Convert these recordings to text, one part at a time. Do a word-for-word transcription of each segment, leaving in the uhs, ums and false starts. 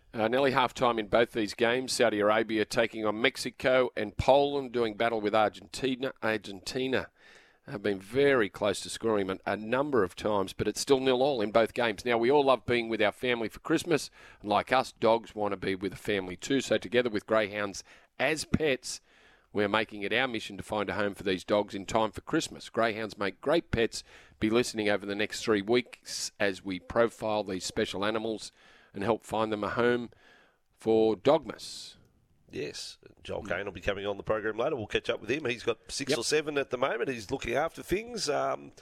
Uh, nearly half-time in both these games. Saudi Arabia taking on Mexico and Poland doing battle with Argentina. Argentina have been very close to scoring a number of times, but it's still nil all in both games. Now, we all love being with our family for Christmas, and like us, dogs want to be with a family too. So together with greyhounds as pets, we're making it our mission to find a home for these dogs in time for Christmas. Greyhounds make great pets. Be listening over the next three weeks as we profile these special animals and help find them a home for Dogmas. Yes, Joel Kane will be coming on the program later. We'll catch up with him. He's got six yep. or seven at the moment. He's looking after things. Um,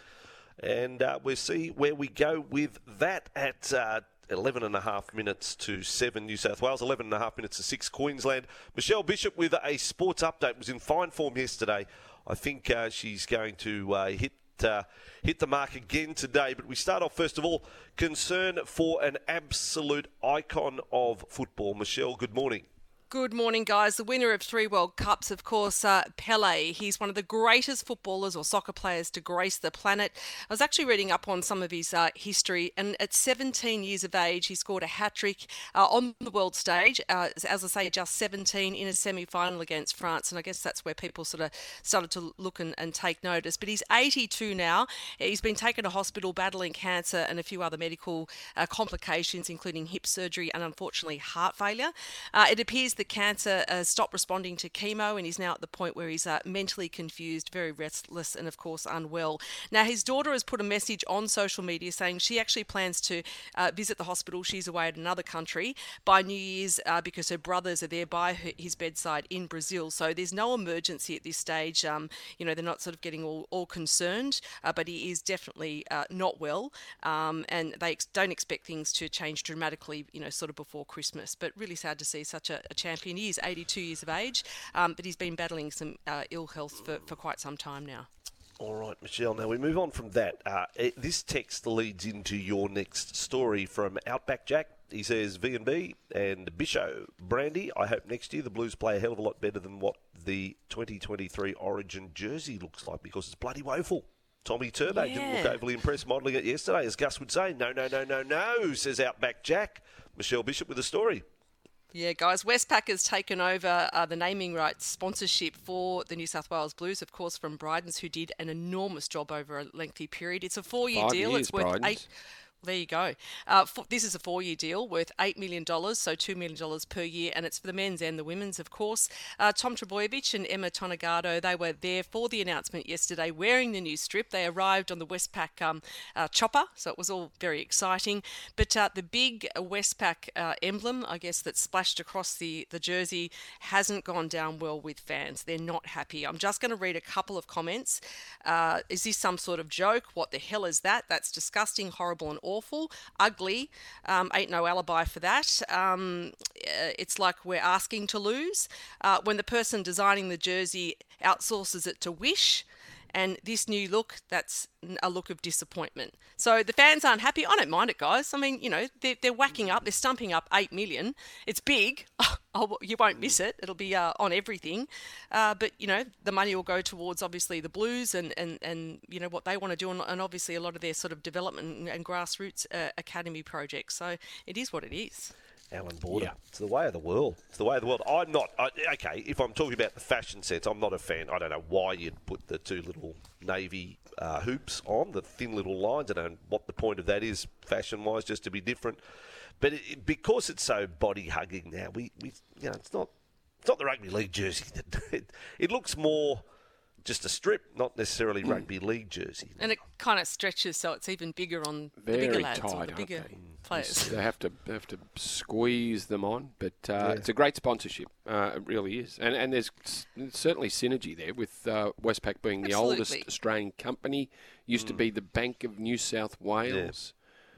and uh, we'll see where we go with that at uh, eleven and a half minutes to seven New South Wales, eleven and a half minutes to six Queensland. Michelle Bishop with a sports update. Was in fine form yesterday. I think uh, she's going to uh, hit Uh, hit the mark again today. But we start off, first of all, concern for an absolute icon of football. Michelle, good morning. Good morning, guys. The winner of three World Cups, of course, uh, Pelé. He's one of the greatest footballers or soccer players to grace the planet. I was actually reading up on some of his uh, history, and at seventeen years of age, he scored a hat-trick uh, on the world stage. Uh, as I say, just seventeen in a semi-final against France, and I guess that's where people sort of started to look and, and take notice. But he's eighty-two now. He's been taken to hospital battling cancer and a few other medical uh, complications, including hip surgery and, unfortunately, heart failure. Uh, it appears the cancer uh, stopped responding to chemo, and he's now at the point where he's uh, mentally confused, very restless, and of course unwell. Now, his daughter has put a message on social media saying she actually plans to uh, visit the hospital. She's away at another country by New Year's uh, because her brothers are there by her, his bedside in Brazil. So there's no emergency at this stage. Um, you know, they're not sort of getting all, all concerned, uh, but he is definitely uh, not well, um, and they ex- don't expect things to change dramatically, you know, sort of before Christmas. But really sad to see such a, a champion. He is eighty-two years of age, um, but he's been battling some uh, ill health for, for quite some time now. All right, Michelle. Now we move on from that. Uh, it, this text leads into your next story from Outback Jack. He says, V and B and Bisho, Brandy, I hope next year the Blues play a hell of a lot better than what the twenty twenty-three Origin jersey looks like, because it's bloody woeful. Tommy Turbay yeah. didn't look overly impressed modelling it yesterday, as Gus would say. No, no, no, no, no, says Outback Jack. Michelle Bishop with a story. Yeah, guys, Westpac has taken over uh, the naming rights sponsorship for the New South Wales Blues, of course, from Bridens, who did an enormous job over a lengthy period. It's a four-year Five deal. Years, it's worth Bridens. eight. There you go. Uh, for, this is a four-year deal worth eight million dollars, so two million dollars per year, and it's for the men's and the women's, of course. Uh, Tom Trbojevic and Emma Tonegado, they were there for the announcement yesterday wearing the new strip. They arrived on the Westpac um, uh, chopper, so it was all very exciting. But uh, the big Westpac uh, emblem, I guess, that splashed across the, the jersey hasn't gone down well with fans. They're not happy. I'm just going to read a couple of comments. Uh, is this some sort of joke? What the hell is that? That's disgusting, horrible, and awful, ugly. Um, ain't no alibi for that. Um, it's like we're asking to lose. Uh, when the person designing the jersey outsources it to Wish, and this new look, that's a look of disappointment. So the fans aren't happy. I don't mind it, guys. I mean, you know, they're, they're whacking up. They're stumping up eight million. It's big. Oh, you won't miss it. It'll be uh, on everything. Uh, but, you know, the money will go towards, obviously, the Blues and, and, and you know, what they want to do, and, and obviously a lot of their sort of development and grassroots uh, academy projects. So it is what it is. Alan Border. Yeah. It's the way of the world. It's the way of the world. I'm not, I, okay, if I'm talking about the fashion sense, I'm not a fan. I don't know why you'd put the two little navy uh, hoops on, the thin little lines. I don't know what the point of that is fashion-wise, just to be different. But it, because it's so body-hugging now, we, we, you know, it's not, it's not the rugby league jersey. It, it looks more just a strip, not necessarily rugby league jersey. And it kind of stretches, so it's even bigger on Very the bigger lads tight, or the bigger they? players. They have to they have to squeeze them on, but uh, Yeah. it's a great sponsorship. Uh, it really is, and and there's certainly synergy there with uh, Westpac being the Absolutely. oldest Australian company. Used Mm. to be the Bank of New South Wales.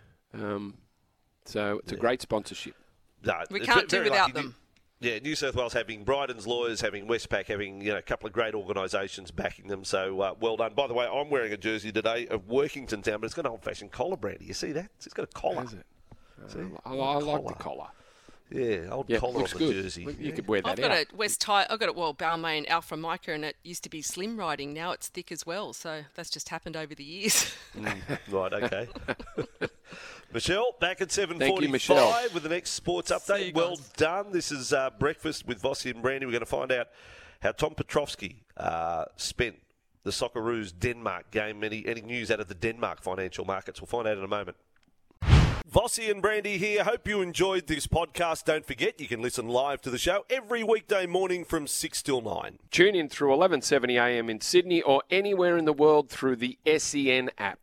Um, so it's a Yeah. great sponsorship. No, We it's can't do very without lucky. them. Yeah, New South Wales having Bryden's Lawyers, having Westpac, having you know a couple of great organisations backing them. So uh, well done. By the way, I'm wearing a jersey today of Workington Town, but it's got an old-fashioned collar, Brandy. You see that? It's got a collar. Is it? See? Uh, I, I like the collar. Yeah, old Yeah, collar on looks the good. jersey. You Yeah. could wear that I've got out. it West Tie. I've got it well Balmain Alpha Mica, and it used to be slim riding. Now it's thick as well. So that's just happened over the years. Mm, right, okay. Michelle, back at seven Thank you, Michelle. forty-five with the next sports See you update. Well guys. done. This is uh, Breakfast with Vossi and Brandy. We're going to find out how Tom Petrovsky uh, spent the Socceroos Denmark game. Any, any news out of the Denmark financial markets? We'll find out in a moment. Vossi and Brandy here. Hope you enjoyed this podcast. Don't forget, you can listen live to the show every weekday morning from six till nine. Tune in through eleven seventy a m in Sydney or anywhere in the world through the S E N app.